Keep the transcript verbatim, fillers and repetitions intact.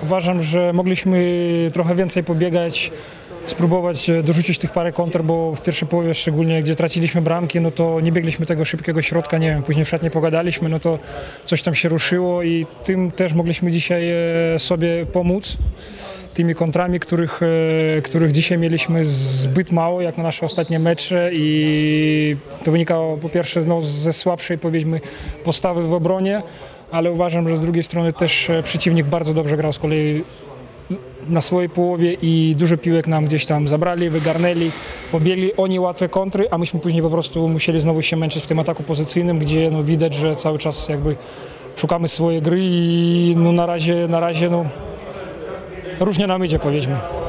uważam, że mogliśmy trochę więcej pobiegać, spróbować dorzucić tych parę kontr, bo w pierwszej połowie szczególnie, gdzie traciliśmy bramki, no to nie biegliśmy tego szybkiego środka, nie wiem, później w szatni pogadaliśmy, no to coś tam się ruszyło i tym też mogliśmy dzisiaj sobie pomóc, tymi kontrami, których, których dzisiaj mieliśmy zbyt mało, jak na nasze ostatnie mecze i to wynikało po pierwsze no, ze słabszej, powiedzmy, postawy w obronie, ale uważam, że z drugiej strony też przeciwnik bardzo dobrze grał z kolei na swojej połowie i dużo piłek nam gdzieś tam zabrali, wygarnęli, pobiegli oni łatwe kontry, a myśmy później po prostu musieli znowu się męczyć w tym ataku pozycyjnym, gdzie no, widać, że cały czas jakby szukamy swojej gry i no, na razie, na razie no, różnie nam idzie, powiedzmy.